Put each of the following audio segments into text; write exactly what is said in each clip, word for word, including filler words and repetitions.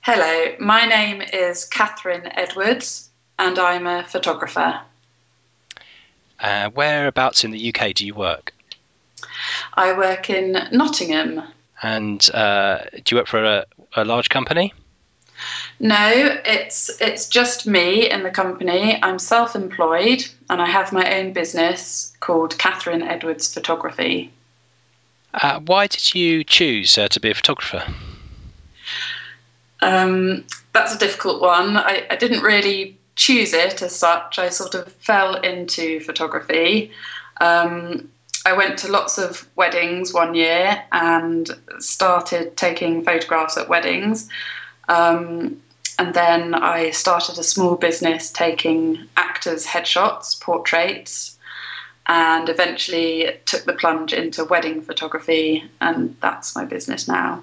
Hello, my name is Catherine Edwards and I'm a photographer. Uh, whereabouts in the U K do you work? I work in Nottingham. And uh, do you work for a, a large company? No, it's it's just me in the company. I'm self-employed and I have my own business called Catherine Edwards Photography. Uh, why did you choose uh, to be a photographer? Um, that's a difficult one. I, I didn't really choose it as such. I sort of fell into photography. Um, I went to lots of weddings one year and started taking photographs at weddings. Um, and then I started a small business taking actors' headshots, portraits, and eventually took the plunge into wedding photography, and that's my business now.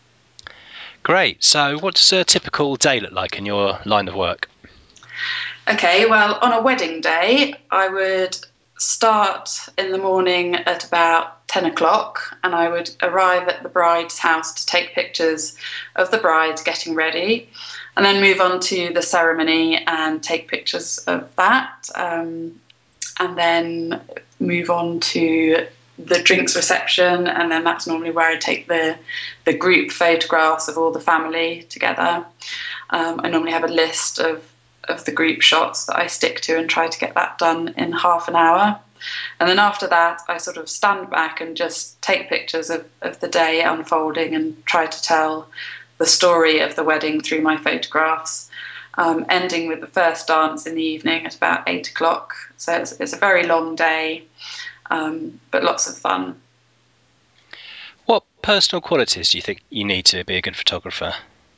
Great. So what does a typical day look like in your line of work? Okay, well, on a wedding day, I would start in the morning at about ten o'clock and I would arrive at the bride's house to take pictures of the bride getting ready and then move on to the ceremony and take pictures of that, um, and then move on to the drinks reception, and then that's normally where I take the the group photographs of all the family together. Um, I normally have a list of, of the group shots that I stick to and try to get that done in half an hour. And then after that, I sort of stand back and just take pictures of, of the day unfolding and try to tell the story of the wedding through my photographs, um, ending with the first dance in the evening at about eight o'clock. So it's, it's a very long day. Um, but lots of fun. What personal qualities do you think you need to be a good photographer?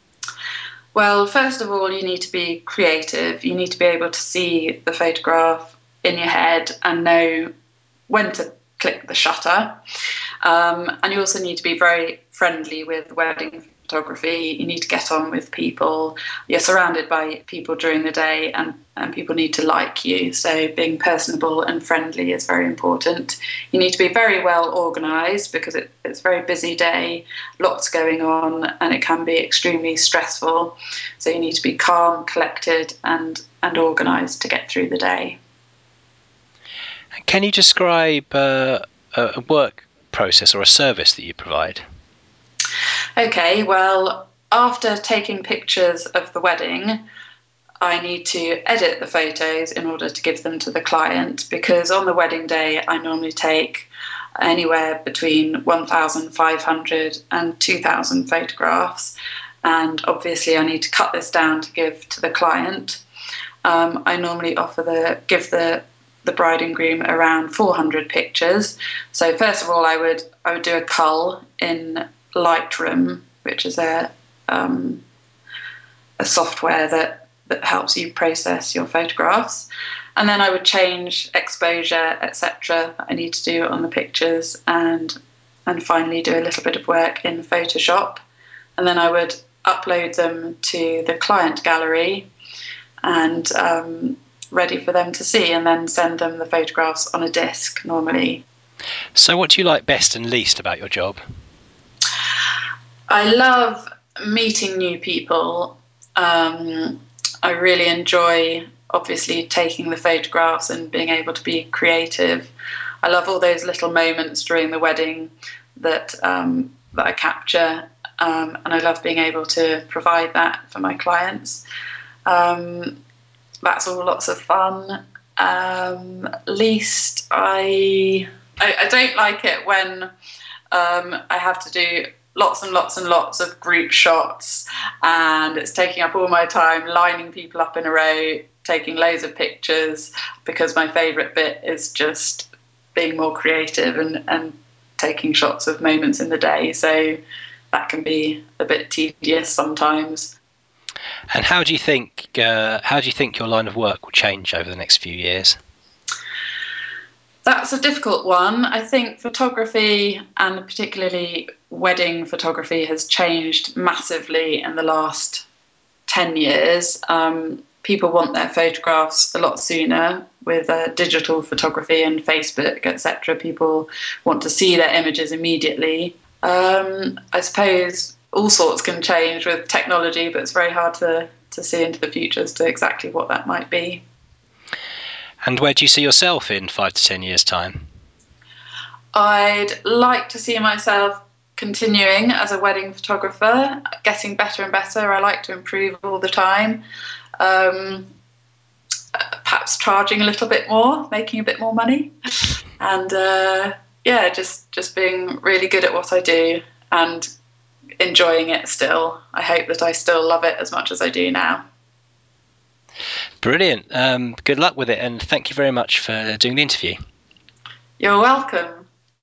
Well, first of all, you need to be creative. You need to be able to see the photograph in your head and know when to click the shutter. Um, and you also need to be very friendly with wedding photography. You need to get on with people. You're surrounded by people during the day and, and people need to like you. So being personable and friendly is very important. You need to be very well organised because it, it's a very busy day, lots going on, and it can be extremely stressful. So you need to be calm, collected and, and organised to get through the day. Can you describe uh, a work process or a service that you provide? Okay, well, after taking pictures of the wedding, I need to edit the photos in order to give them to the client, because on the wedding day I normally take anywhere between one thousand five hundred and two thousand photographs, and obviously I need to cut this down to give to the client. Um, I normally offer the give the the bride and groom around four hundred pictures. So first of all, I would I would do a cull in Lightroom, which is a um, a software that, that helps you process your photographs. And then I would change exposure, et cetera that I need to do on the pictures, and and finally do a little bit of work in Photoshop. And then I would upload them to the client gallery and um, ready for them to see, and then send them the photographs on a disc normally. So what do you like best and least about your job? I love meeting new people. Um, I really enjoy, obviously, taking the photographs and being able to be creative. I love all those little moments during the wedding that um, that I capture, um, and I love being able to provide that for my clients. Um, that's all lots of fun. Um, least, I, I I don't like it when um, I have to do lots and lots and lots of group shots, and it's taking up all my time lining people up in a row, taking loads of pictures, because my favourite bit is just being more creative and, and taking shots of moments in the day. So that can be a bit tedious sometimes. And how do you think uh, how do you think your line of work will change over the next few years? That's a difficult one. I think photography, and particularly wedding photography, has changed massively in the last ten years. Um, people want their photographs a lot sooner with uh, digital photography and Facebook, et cetera. People want to see their images immediately. Um, I suppose all sorts can change with technology, but it's very hard to, to see into the future as to exactly what that might be. And where do you see yourself in five to ten years' time? I'd like to see myself continuing as a wedding photographer, getting better and better. I like to improve all the time. Um, perhaps charging a little bit more, making a bit more money, and uh, yeah, just just being really good at what I do and enjoying it still. I hope that I still love it as much as I do now. Brilliant. Um, good luck with it, and thank you very much for doing the interview. You're welcome.